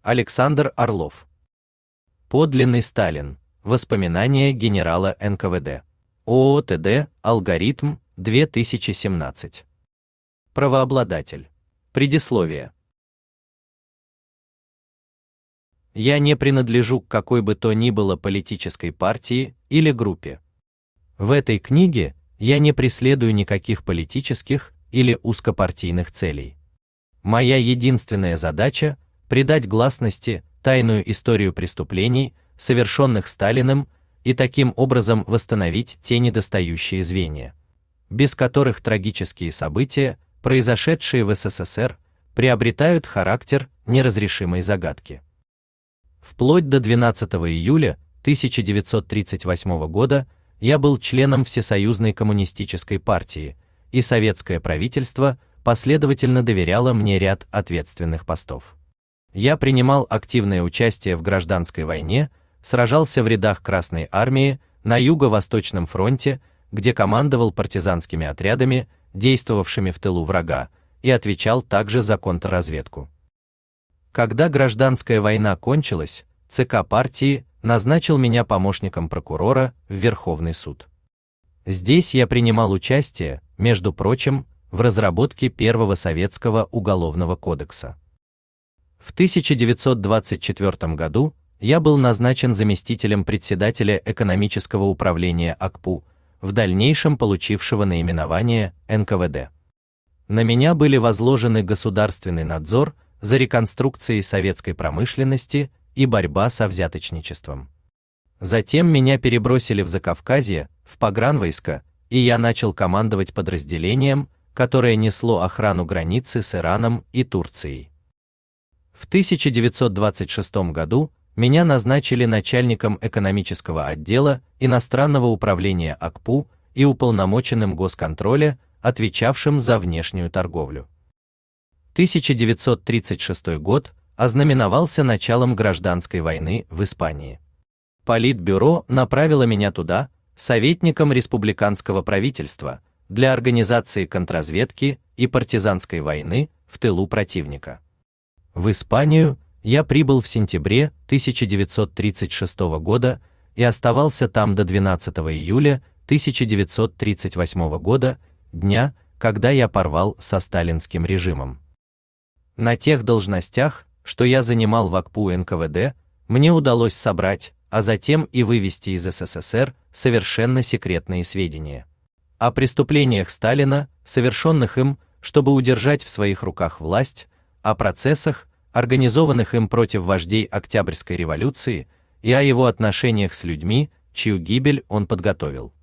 Александр Орлов. Подлинный Сталин. Воспоминания генерала НКВД. ООО ТД «Алгоритм», 2017. Правообладатель. Предисловие. Я не принадлежу к какой бы то ни было политической партии или группе. В этой книге я не преследую никаких политических или узкопартийных целей. Моя единственная задача – придать гласности тайную историю преступлений, совершенных Сталиным, и таким образом восстановить те недостающие звенья, без которых трагические события, произошедшие в СССР, приобретают характер неразрешимой загадки. Вплоть до 12 июля 1938 года я был членом Всесоюзной коммунистической партии, и советское правительство последовательно доверяло мне ряд ответственных постов. Я принимал активное участие в гражданской войне, сражался в рядах Красной армии на Юго-Восточном фронте, где командовал партизанскими отрядами, действовавшими в тылу врага, и отвечал также за контрразведку. Когда гражданская война кончилась, ЦК партии назначил меня помощником прокурора в Верховный суд. Здесь я принимал участие, между прочим, в разработке первого советского уголовного кодекса. В 1924 году я был назначен заместителем председателя экономического управления АКПУ, в дальнейшем получившего наименование НКВД. На меня были возложены государственный надзор за реконструкцией советской промышленности и борьба со взяточничеством. Затем меня перебросили в Закавказье, в погранвойска, и я начал командовать подразделением, которое несло охрану границы с Ираном и Турцией. В 1926 году меня назначили начальником экономического отдела иностранного управления АКПУ и уполномоченным госконтроля, отвечавшим за внешнюю торговлю. 1936 год ознаменовался началом гражданской войны в Испании. Политбюро направило меня туда, советником республиканского правительства, для организации контрразведки и партизанской войны в тылу противника. В Испанию я прибыл в сентябре 1936 года и оставался там до 12 июля 1938 года, дня, когда я порвал со сталинским режимом. На тех должностях, что я занимал в АКПУ НКВД, мне удалось собрать, а затем и вывести из СССР совершенно секретные сведения о преступлениях Сталина, совершенных им, чтобы удержать в своих руках власть, о процессах, организованных им против вождей Октябрьской революции, и о его отношениях с людьми, чью гибель он подготовил.